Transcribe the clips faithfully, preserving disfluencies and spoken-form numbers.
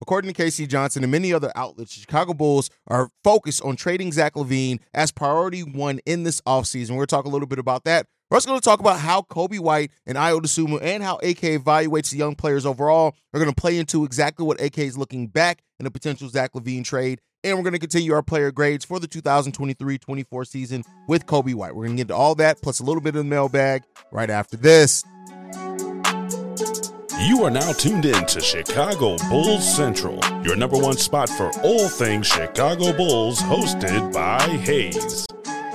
according to K C Johnson and many other outlets, the Chicago Bulls are focused on trading Zach LaVine as priority one in this offseason. We're going to talk a little bit about that. We're also going to talk about how Coby White and Ayo Dosunmu and how A K evaluates the young players overall are going to play into exactly what A K is looking back in a potential Zach LaVine trade. And we're going to continue our player grades for the two thousand twenty-three twenty-four season with Coby White. We're going to get into all that, plus a little bit of the mailbag right after this. You are now tuned in to Chicago Bulls Central, your number one spot for all things Chicago Bulls, hosted by Hayes.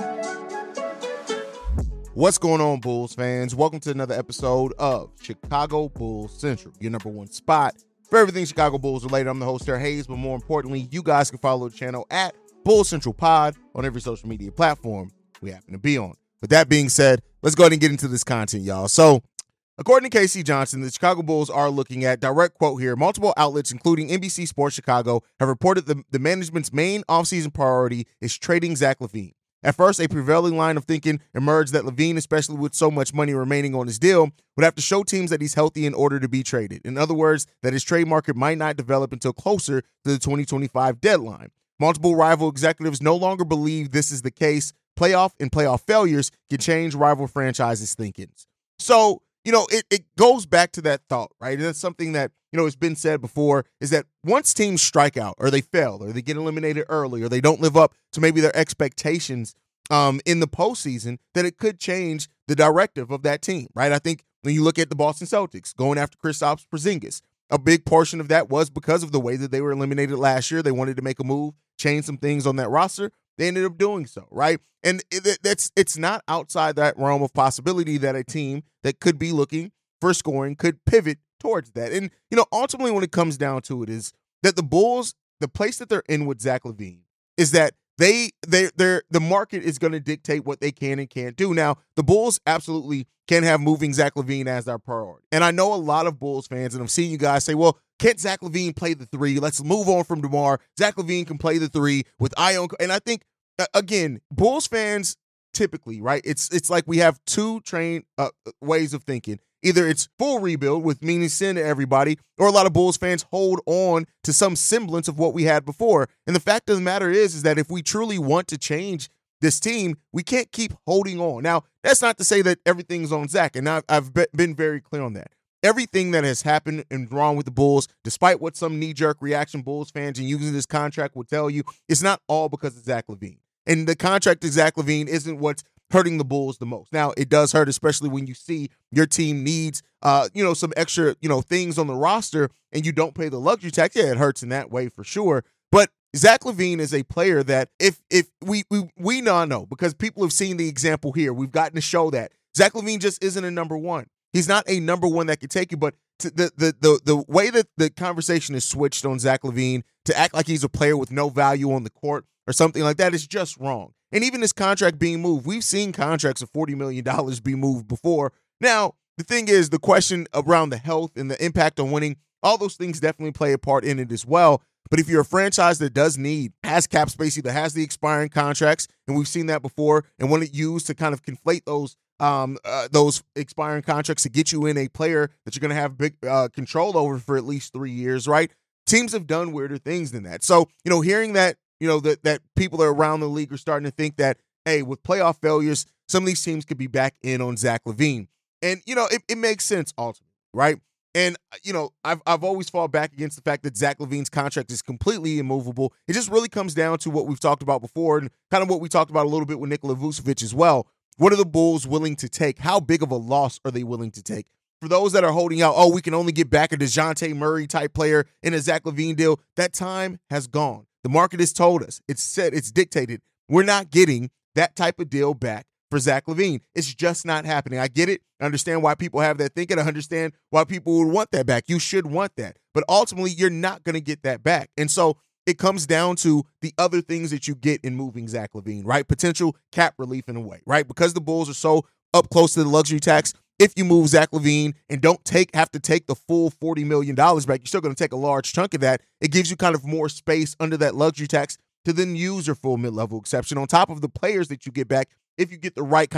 What's going on, Bulls fans? Welcome to another episode of Chicago Bulls Central, your number one spot for everything Chicago Bulls related. I'm the host, Sarah Hayes, but more importantly, you guys can follow the channel at Bulls Central Pod on every social media platform we happen to be on. With that being said, let's go ahead and get into this content, y'all. So, according to K C Johnson, the Chicago Bulls are looking at, direct quote here, multiple outlets, including N B C Sports Chicago, have reported the, the management's main offseason priority is trading Zach LaVine. At first, a prevailing line of thinking emerged that LaVine, especially with so much money remaining on his deal, would have to show teams that he's healthy in order to be traded. In other words, that his trade market might not develop until closer to the twenty twenty-five deadline. Multiple rival executives no longer believe this is the case. Playoff and playoff failures can change rival franchises' thinkings. So, you know, it, it goes back to that thought, right? And that's something that, you know, has been said before, is that once teams strike out or they fail or they get eliminated early or they don't live up to maybe their expectations um, in the postseason, that it could change the directive of that team, right? I think when you look at the Boston Celtics going after Kristaps Porzingis, a big portion of that was because of the way that they were eliminated last year. They wanted to make a move, change some things on that roster. They ended up doing so, right? And it, that's it's not outside that realm of possibility that a team that could be looking for scoring could pivot towards that. And, you know, ultimately when it comes down to it is that the Bulls, the place that they're in with Zach LaVine is that they, they, they're, the market is going to dictate what they can and can't do. Now, the Bulls absolutely can have moving Zach LaVine as their priority. And I know a lot of Bulls fans, and I'm seeing you guys say, well, can't Zach LaVine play the three? Let's move on from DeMar. Zach LaVine can play the three with Ion. And I think, again, Bulls fans typically, right, it's it's like we have two train uh, ways of thinking. Either it's full rebuild with meaning sin to everybody, or a lot of Bulls fans hold on to some semblance of what we had before. And the fact of the matter is, is that if we truly want to change this team, we can't keep holding on. Now, that's not to say that everything's on Zach, and I've, I've been very clear on that. Everything that has happened and wrong with the Bulls, despite what some knee-jerk reaction Bulls fans and using this contract will tell you, it's not all because of Zach LaVine. And the contract of Zach LaVine isn't what's hurting the Bulls the most. Now, it does hurt, especially when you see your team needs, uh, you know, some extra, you know, things on the roster and you don't pay the luxury tax. Yeah, it hurts in that way for sure. But Zach LaVine is a player that if if we we we now know, because people have seen the example here, we've gotten to show that Zach LaVine just isn't a number one. He's not a number one that can take you, but to the the the the way that the conversation is switched on Zach LaVine to act like he's a player with no value on the court or something like that is just wrong. And even this contract being moved, we've seen contracts of forty million dollars be moved before. Now, the thing is, the question around the health and the impact on winning, all those things definitely play a part in it as well. But if you're a franchise that does need, has cap space, either has the expiring contracts, and we've seen that before, and want to use to kind of conflate those um, uh, those expiring contracts to get you in a player that you're going to have big uh, control over for at least three years, right? Teams have done weirder things than that. So, you know, hearing that, you know, that that people are around the league are starting to think that, hey, with playoff failures, some of these teams could be back in on Zach LaVine. And, you know, it, it makes sense ultimately, right? And, you know, I've I've always fought back against the fact that Zach LaVine's contract is completely immovable. It just really comes down to what we've talked about before and kind of what we talked about a little bit with Nikola Vucevic as well. What are the Bulls willing to take? How big of a loss are they willing to take? For those that are holding out, oh, we can only get back a DeJounte Murray type player in a Zach LaVine deal, that time has gone. The market has told us, it's said, it's dictated. We're not getting that type of deal back for Zach LaVine. It's just not happening. I get it. I understand why people have that thinking. I understand why people would want that back. You should want that. But ultimately, you're not going to get that back. And so it comes down to the other things that you get in moving Zach LaVine, right? Potential cap relief in a way, right? Because the Bulls are so up close to the luxury tax, if you move Zach LaVine and don't take have to take the full forty million dollars back, you're still going to take a large chunk of that. It gives you kind of more space under that luxury tax to then use your full mid-level exception on top of the players that you get back if you get the right kind of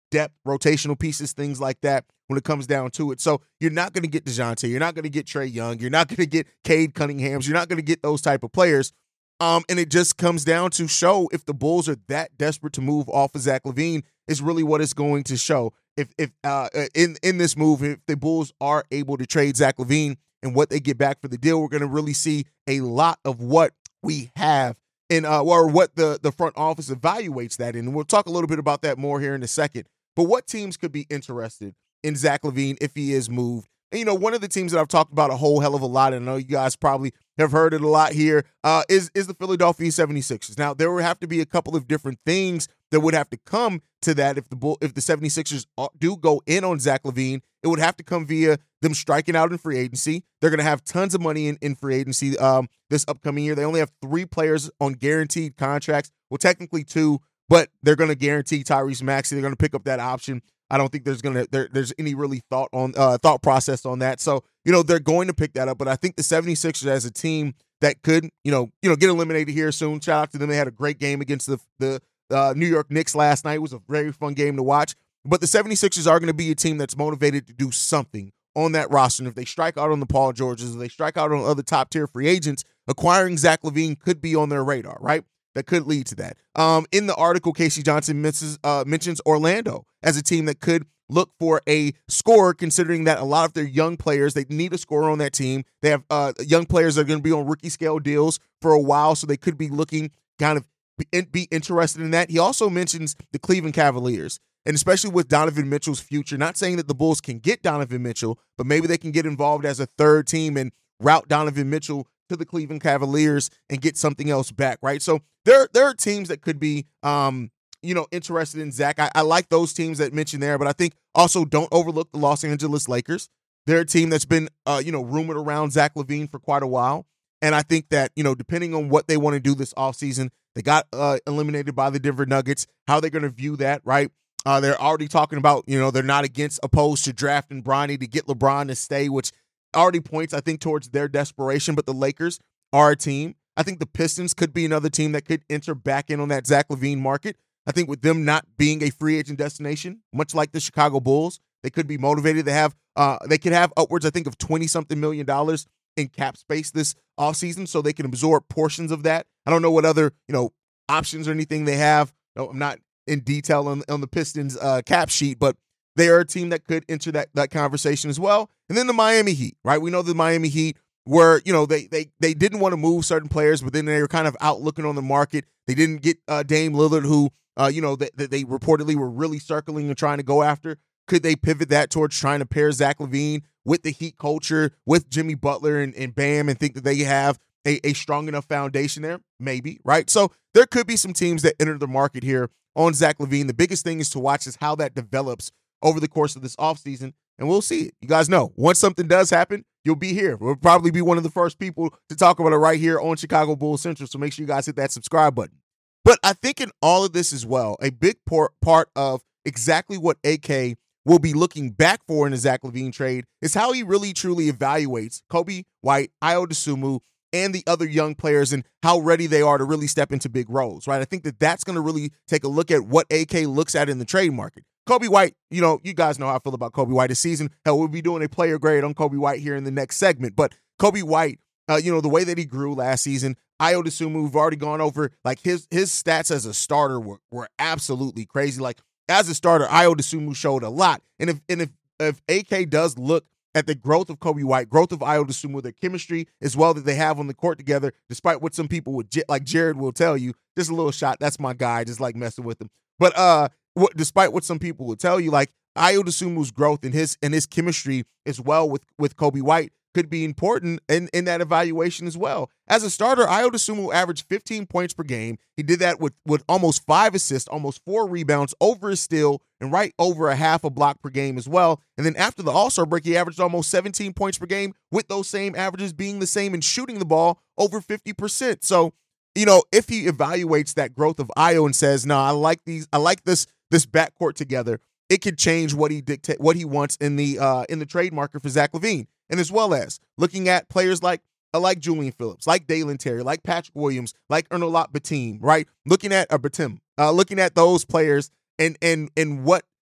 depth, rotational pieces, things like that when it comes down to it. So you're not going to get DeJounte. You're not going to get Trae Young. You're not going to get Cade Cunninghams. You're not going to get those type of players. Um, and it just comes down to show if the Bulls are that desperate to move off of Zach LaVine is really what it's going to show. If if uh, in, in this move, if the Bulls are able to trade Zach LaVine and what they get back for the deal, we're going to really see a lot of what we have in uh, or what the, the front office evaluates that in. And we'll talk a little bit about that more here in a second. But what teams could be interested in Zach LaVine if he is moved? And, you know, one of the teams that I've talked about a whole hell of a lot, and I know you guys probably have heard it a lot here, uh, is, is the Philadelphia seventy-sixers. Now, there would have to be a couple of different things that would have to come to that if the Bull, if the seventy-sixers do go in on Zach LaVine. It would have to come via them striking out in free agency. They're going to have tons of money in, in free agency um, this upcoming year. They only have three players on guaranteed contracts. Well, technically two, but they're going to guarantee Tyrese Maxey. They're going to pick up that option. I don't think there's gonna there, there's any really thought on uh, thought process on that. So, you know, they're going to pick that up. But I think the seventy-sixers as a team that could, you know, you know, get eliminated here soon. Shout out to them. They had a great game against the the uh, New York Knicks last night. It was a very fun game to watch. But the seventy-sixers are going to be a team that's motivated to do something on that roster. And if they strike out on the Paul Georges, if they strike out on other top tier free agents, acquiring Zach LaVine could be on their radar, right? That could lead to that. Um, in the article, Casey Johnson mentions, uh, mentions Orlando as a team that could look for a scorer, considering that a lot of their young players, they need a scorer on that team. They have uh, young players that are going to be on rookie scale deals for a while, so they could be looking kind of be, be interested in that. He also mentions the Cleveland Cavaliers, and especially with Donovan Mitchell's future. Not saying that the Bulls can get Donovan Mitchell, but maybe they can get involved as a third team and route Donovan Mitchell to the Cleveland Cavaliers and get something else back, right? So there, there are teams that could be, um, you know, interested in Zach. I, I like those teams that mentioned there, but I think also don't overlook the Los Angeles Lakers. They're a team that's been, uh, you know, rumored around Zach LaVine for quite a while. And I think that, you know, depending on what they want to do this offseason, they got uh, eliminated by the Denver Nuggets. How they're going to view that, right? Uh, they're already talking about, you know, they're not against opposed to drafting Bronny to get LeBron to stay, which already points, I think, towards their desperation. But the Lakers are a team. I think the Pistons could be another team that could enter back in on that Zach LaVine market. I think with them not being a free agent destination, much like the Chicago Bulls, they could be motivated to have, uh, they could have upwards, I think, of twenty-something million dollars in cap space this offseason, so they can absorb portions of that. I don't know what other, you know, options or anything they have. No, I'm not in detail on, on the Pistons uh, cap sheet, but they are a team that could enter that, that conversation as well. And then the Miami Heat, right? We know the Miami Heat were, you know, they they they didn't want to move certain players, but then they were kind of out looking on the market. They didn't get uh, Dame Lillard, who, uh, you know, that they, they reportedly were really circling and trying to go after. Could they pivot that towards trying to pair Zach LaVine with the Heat culture, with Jimmy Butler and, and Bam, and think that they have a, a strong enough foundation there? Maybe, right? So there could be some teams that enter the market here on Zach LaVine. The biggest thing is to watch is how that develops over the course of this offseason, and we'll see it. You guys know, once something does happen, you'll be here. We'll probably be one of the first people to talk about it right here on Chicago Bulls Central, so make sure you guys hit that subscribe button. But I think in all of this as well, a big por- part of exactly what A K will be looking back for in the Zach LaVine trade is how he really truly evaluates Coby White, Ayo Dosunmu, and the other young players and how ready they are to really step into big roles, right? I think that that's going to really take a look at what A K looks at in the trade market. Coby White, you know, you guys know how I feel about Coby White this season. Hell, we'll be doing a player grade on Coby White here in the next segment. But Coby White, uh, you know, the way that he grew last season, Ayo Dosunmu, we've already gone over, like his his stats as a starter were, were absolutely crazy. Like as a starter, Ayo Dosunmu showed a lot. And if and if if A K does look at the growth of Coby White, growth of Ayo Dosunmu, their chemistry as well that they have on the court together, despite what some people would, like Jared will tell you, just a little shot, that's my guy, just like messing with him. But uh, what, despite what some people will tell you, like Ayo Dosunmu's growth and his and his chemistry as well with, with Coby White could be important in, in that evaluation as well. As a starter, Ayo Dosunmu averaged fifteen points per game. He did that with, with almost five assists, almost four rebounds, over a steal, and right over a half a block per game as well. And then after the All-Star break, he averaged almost seventeen points per game, with those same averages being the same and shooting the ball over fifty percent. So, you know, if he evaluates that growth of Ayo and says, no, I like these, I like this this backcourt together, it could change what he dictate, what he wants in the uh, in the trade market for Zach LaVine. And as well as looking at players like uh, like Julian Phillips, like Dalen Terry, like Patrick Williams, like Ernolat Batum, right? Looking at uh, Batum, uh, looking at those players and and and what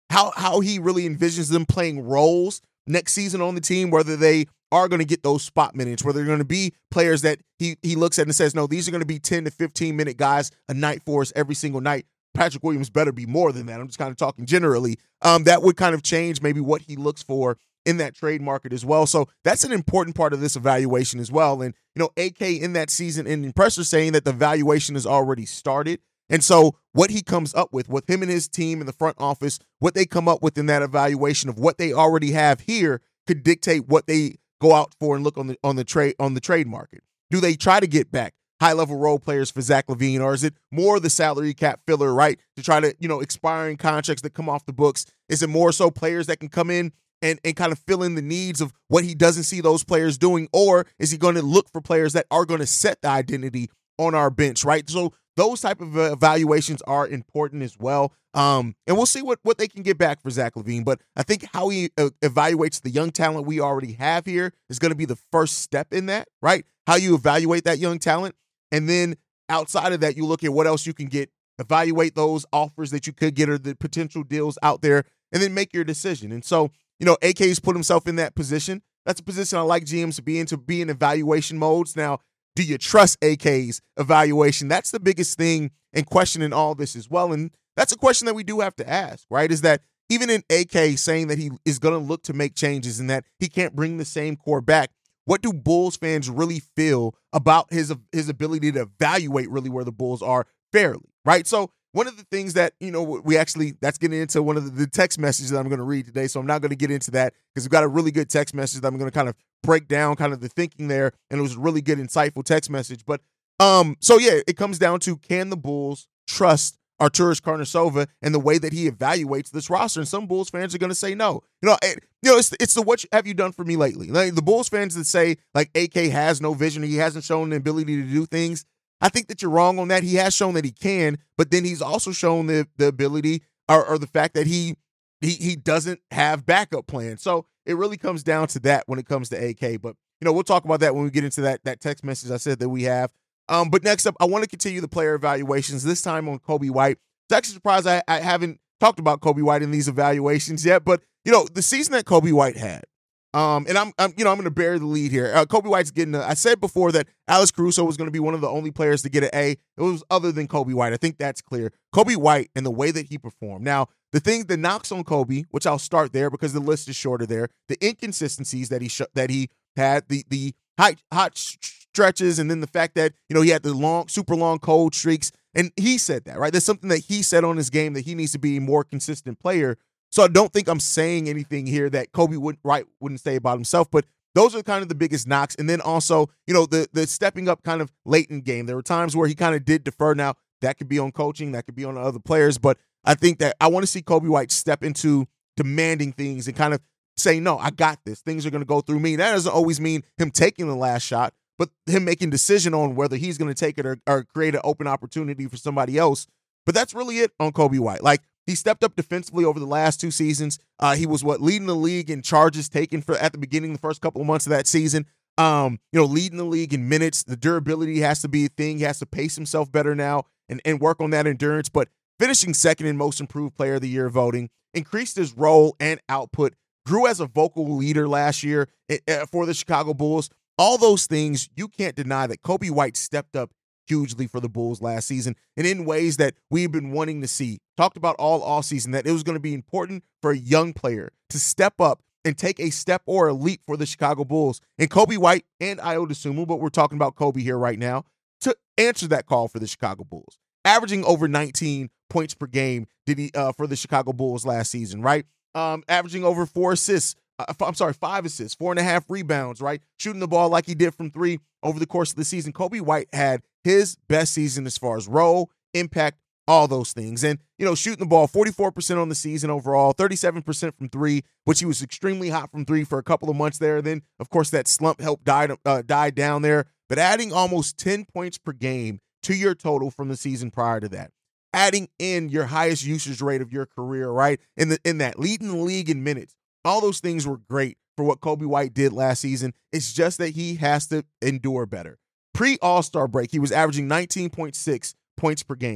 how how he really envisions them playing roles next season on the team, whether they are going to get those spot minutes, whether they're going to be players that he he looks at and says, no, these are going to be ten to fifteen minute guys a night for us every single night. Patrick Williams better be more than that. I'm just kind of talking generally. Um, that would kind of change maybe what he looks for in that trade market as well. So that's an important part of this evaluation as well. And, you know, A K in that season ending presser saying that the evaluation has already started. And so what he comes up with, with him and his team in the front office, what they come up with in that evaluation of what they already have here could dictate what they go out for and look on the on the trade on the trade market. Do they try to get back high-level role players for Zach LaVine, or is it more the salary cap filler, right, to try to, you know, expiring contracts that come off the books? Is it more so players that can come in and, and kind of fill in the needs of what he doesn't see those players doing, or is he going to look for players that are going to set the identity on our bench, right? So those type of evaluations are important as well. Um, and we'll see what, what they can get back for Zach LaVine. But I think how he uh, evaluates the young talent we already have here is going to be the first step in that, right? How you evaluate that young talent. And then outside of that, you look at what else you can get, evaluate those offers that you could get or the potential deals out there, and then make your decision. And so, you know, A K's put himself in that position. That's a position I like G Ms to be in, to be in evaluation modes. Now, do you trust A K's evaluation? That's the biggest thing in questioning all this as well. And that's a question that we do have to ask, right? Is that even in A K saying that he is going to look to make changes and that he can't bring the same core back, what do Bulls fans really feel about his his ability to evaluate really where the Bulls are fairly, right? So one of the things that, you know, we actually, that's getting into one of the, the text messages that I'm going to read today, so I'm not going to get into that because we've got a really good text message that I'm going to kind of break down kind of the thinking there, and it was a really good, insightful text message. But um, so, yeah, it comes down to, can the Bulls trust Arturas Karnisovas and the way that he evaluates this roster? And some Bulls fans are going to say no. You know, it, you know, it's it's the what have you done for me lately? Like the Bulls fans that say like A K has no vision, he hasn't shown the ability to do things. I think that you're wrong on that. He has shown that he can, but then he's also shown the the ability or, or the fact that he he he doesn't have backup plans. So it really comes down to that when it comes to A K. But you know, we'll talk about that when we get into that that text message I said that we have. Um, but next up, I want to continue the player evaluations, this time on Coby White. It's actually surprised I, I haven't talked about Coby White in these evaluations yet, but, you know, the season that Coby White had, um, and I'm, I'm, you know, I'm going to bear the lead here. Uh, Coby White's getting a, I said before that Alex Caruso was going to be one of the only players to get an A. It was other than Coby White. I think that's clear. Coby White and the way that he performed. Now, the thing that knocks on Coby, which I'll start there because the list is shorter there, the inconsistencies that he sh- that he had, the the hot, hot stretches, and then the fact that, you know, he had the long, super long cold streaks. And he said that, right? There's something that he said on his game that he needs to be a more consistent player. So I don't think I'm saying anything here that Coby would, White wouldn't say about himself, but those are kind of the biggest knocks. And then also, you know, the the stepping up kind of late in game. There were times where he kind of did defer. Now, that could be on coaching, that could be on other players, but I think that I want to see Coby White step into demanding things and kind of say, no, I got this. Things are going to go through me. That doesn't always mean him taking the last shot, but him making decision on whether he's going to take it or, or create an open opportunity for somebody else. But that's really it on Coby White. Like, he stepped up defensively over the last two seasons. Uh, he was what leading the league in charges taken for at the beginning, the first couple of months of that season. Um, you know, leading the league in minutes. The durability has to be a thing. He has to pace himself better now and, and work on that endurance. But finishing second in most improved player of the year voting, increased his role and output, grew as a vocal leader last year for the Chicago Bulls. All those things, you can't deny that Coby White stepped up hugely for the Bulls last season and in ways that we've been wanting to see. Talked about all offseason that it was going to be important for a young player to step up and take a step or a leap for the Chicago Bulls. And Coby White and Ayo Dosunmu, but we're talking about Coby here right now, to answer that call for the Chicago Bulls. Averaging over nineteen points per game did he uh, for the Chicago Bulls last season, right? Um, averaging over four assists. Uh, I'm sorry, five assists, four and a half rebounds, right? Shooting the ball like he did from three over the course of the season. Coby White had his best season as far as role, impact, all those things. And, you know, shooting the ball forty-four percent on the season overall, thirty-seven percent from three, which he was extremely hot from three for a couple of months there. Then, of course, that slump helped die, uh, die down there. But adding almost ten points per game to your total from the season prior to that. Adding in your highest usage rate of your career, right? In the in that, leading the league in minutes. All those things were great for what Coby White did last season. It's just that he has to endure better. Pre-All-Star break, he was averaging nineteen point six points per game,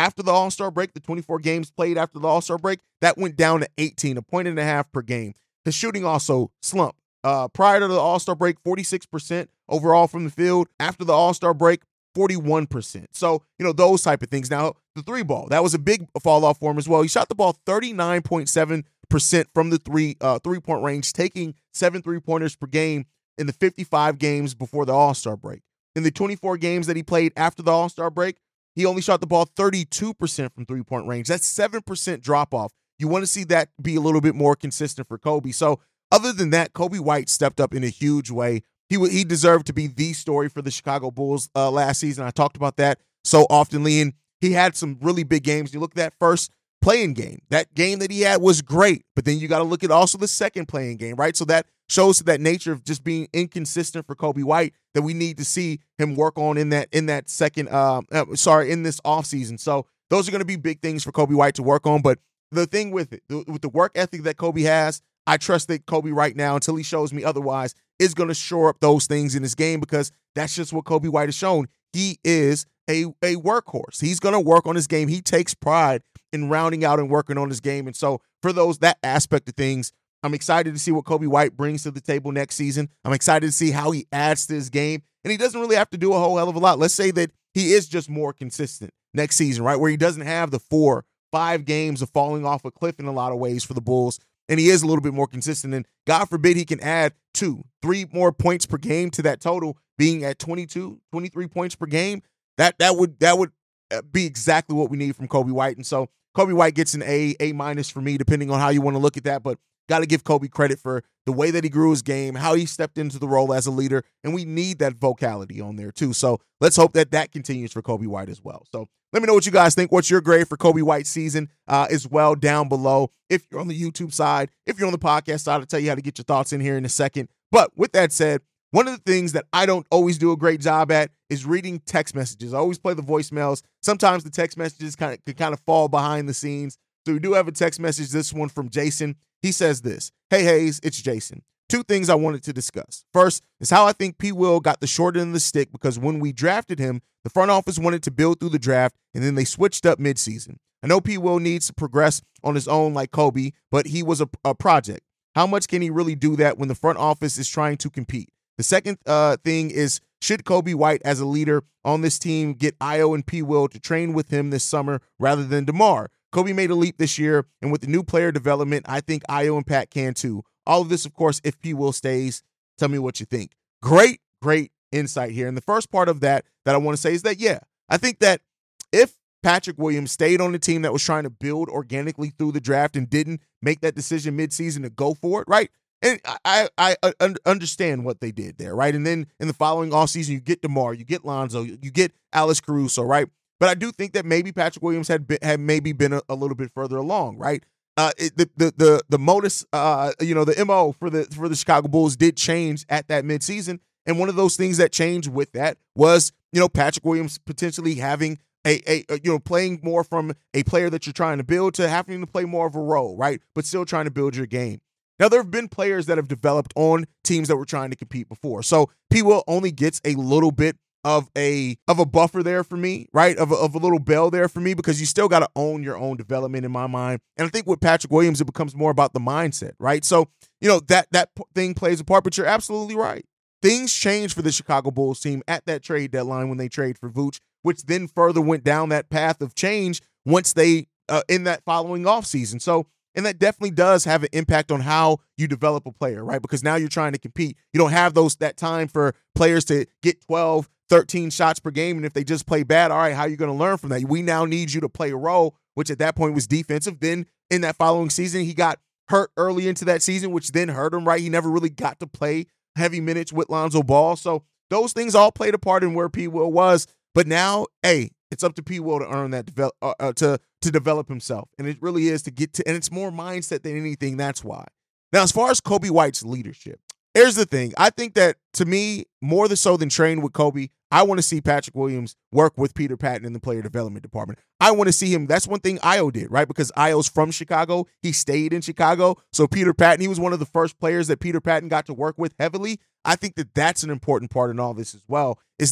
After the All-Star break, the twenty-four games played after the All-Star break, that went down to eighteen, a point and a half per game. His shooting also slumped. Uh, prior to the All-Star break, forty-six percent overall from the field. After the All-Star break, forty-one percent. So, you know, those type of things. Now, the three ball, that was a big fall off for him as well. He shot the ball thirty-nine point seven percent from the three uh, three-point range, taking seven three-pointers per game in the fifty-five games before the All-Star break. In the twenty-four games that he played after the All-Star break, he only shot the ball thirty-two percent from three-point range. That's seven percent drop-off. You want to see that be a little bit more consistent for Coby. So other than that, Coby White stepped up in a huge way. He w- he deserved to be the story for the Chicago Bulls uh, last season. I talked about that so oftenly, and he had some really big games. You look at that first playing game. That game that he had was great, but then you got to look at also the second playing game, right? So that shows that nature of just being inconsistent for Coby White that we need to see him work on in that in that second, um, uh, sorry, in this offseason. So those are going to be big things for Coby White to work on. But the thing with it, the, with the work ethic that Coby has, I trust that Coby right now, until he shows me otherwise, is going to shore up those things in his game, because that's just what Coby White has shown. He is a, a workhorse. He's going to work on his game. He takes pride in rounding out and working on his game. And so for those, that aspect of things, I'm excited to see what Coby White brings to the table next season. I'm excited to see how he adds to his game. And he doesn't really have to do a whole hell of a lot. Let's say that he is just more consistent next season, right? Where he doesn't have the four, five games of falling off a cliff in a lot of ways for the Bulls. And he is a little bit more consistent. And God forbid he can add two, three more points per game to that total, being at twenty-two, twenty-three points per game. That that would that would be exactly what we need from Coby White. And so Coby White gets an A, A minus for me, depending on how you want to look at that. But got to give Coby credit for the way that he grew his game, how he stepped into the role as a leader, and we need that vocality on there too. So let's hope that that continues for Coby White as well. So let me know what you guys think. What's your grade for Coby White's season uh, as well down below? If you're on the YouTube side, if you're on the podcast side, I'll tell you how to get your thoughts in here in a second. But with that said, one of the things that I don't always do a great job at is reading text messages. I always play the voicemails. Sometimes the text messages kind of can kind of fall behind the scenes. So we do have a text message, this one from Jason. He says this: "Hey Hayes, it's Jason. Two things I wanted to discuss. First is how I think P. Will got the short end of the stick, because when we drafted him, the front office wanted to build through the draft, and then they switched up midseason. I know P. Will needs to progress on his own like Coby, but he was a, a project. How much can he really do that when the front office is trying to compete? The second uh, thing is, should Coby White as a leader on this team get Ayo and P. Will to train with him this summer rather than DeMar? Coby made a leap this year, and with the new player development, I think Ayo and Pat can too. All of this, of course, if P. Will stays. Tell me what you think." Great, great insight here. And the first part of that that I want to say is that, yeah, I think that if Patrick Williams stayed on the team that was trying to build organically through the draft and didn't make that decision midseason to go for it, right? And I, I, I understand what they did there, right? And then in the following offseason, you get DeMar, you get Lonzo, you get Alex Caruso, right? But I do think that maybe Patrick Williams had been, had maybe been a, a little bit further along, right? Uh, it, the the the the modus, uh, you know, the M O for the for the Chicago Bulls did change at that midseason, and one of those things that changed with that was, you know, Patrick Williams potentially having a, a, a you know playing more from a player that you're trying to build to having to play more of a role, right? But still trying to build your game. Now, there have been players that have developed on teams that were trying to compete before, so P. Will only gets a little bit of a of a buffer there for me, right? Of a, of a little bell there for me, because you still got to own your own development in my mind. And I think with Patrick Williams, it becomes more about the mindset, right? So, you know, that that thing plays a part, but you're absolutely right. Things changed for the Chicago Bulls team at that trade deadline when they trade for Vooch, which then further went down that path of change once they, uh, in that following offseason. So, and that definitely does have an impact on how you develop a player, right? Because now you're trying to compete. You don't have those that time for players to get twelve, thirteen shots per game, and if they just play bad, all right, how are you going to learn from that? We now need you to play a role, which at that point was defensive. Then in that following season, he got hurt early into that season, which then hurt him, right? He never really got to play heavy minutes with Lonzo Ball. So those things all played a part in where P. Will was. But now, hey, it's up to P. Will to earn that, develop, uh, uh, to to develop himself, and it really is to get to, and it's more mindset than anything. That's why. Now, as far as Coby White's leadership, here's the thing. I think that, to me, more so than train with Coby, I want to see Patrick Williams work with Peter Patton in the player development department. I want to see him. That's one thing Ayo did, right? Because Ayo's from Chicago. He stayed in Chicago. So Peter Patton, he was one of the first players that Peter Patton got to work with heavily. I think that that's an important part in all this as well, is that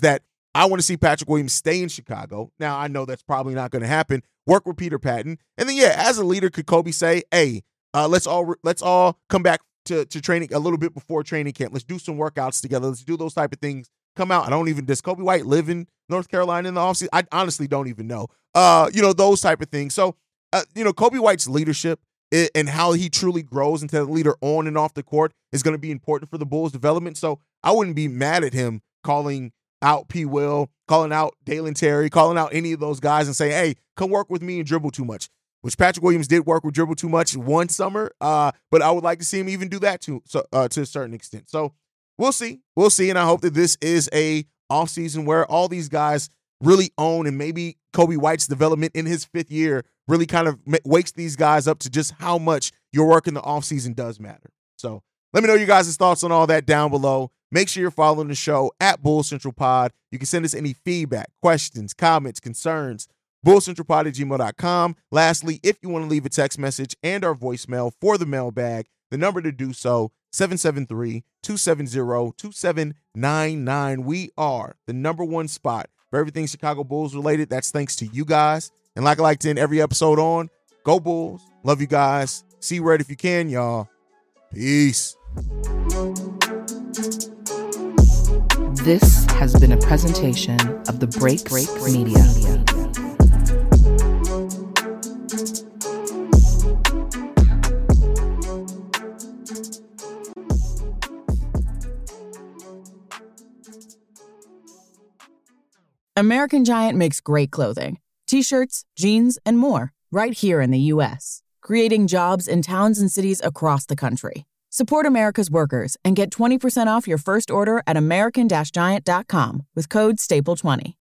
I want to see Patrick Williams stay in Chicago. Now, I know that's probably not going to happen. Work with Peter Patton. And then, yeah, as a leader, could Kobe say, hey, uh, let's all let's all come back to, to training a little bit before training camp. Let's do some workouts together. Let's do those type of things. Come out. I don't even, does Kobe White live in North Carolina in the offseason? I honestly don't even know. Uh, you know, those type of things. So, uh, you know, Kobe White's leadership and how he truly grows into a leader on and off the court is going to be important for the Bulls' development. So I wouldn't be mad at him calling out P. Will, calling out Dalen Terry, calling out any of those guys and saying, hey, come work with me and dribble too much, which Patrick Williams did work with dribble too much one summer, uh, but I would like to see him even do that to, so, uh, to a certain extent. So we'll see. We'll see, and I hope that this is a offseason where all these guys really own, and maybe Kobe White's development in his fifth year really kind of wakes these guys up to just how much your work in the offseason does matter. So let me know your guys' thoughts on all that down below. Make sure you're following the show at Bull Central Pod. You can send us any feedback, questions, comments, concerns, bull central pod at gmail dot com. Lastly, if you want to leave a text message and our voicemail for the mailbag, the number to do so, seven seven three, two seven zero, two seven nine nine. We are the number one spot for everything Chicago Bulls related. That's thanks to you guys. And like I like to end every episode on, go Bulls. Love you guys. See red if you can, y'all. Peace. This has been a presentation of the Break Break Media. American Giant makes great clothing, t-shirts, jeans, and more right here in the U S, creating jobs in towns and cities across the country. Support America's workers and get twenty percent off your first order at american giant dot com with code staple twenty.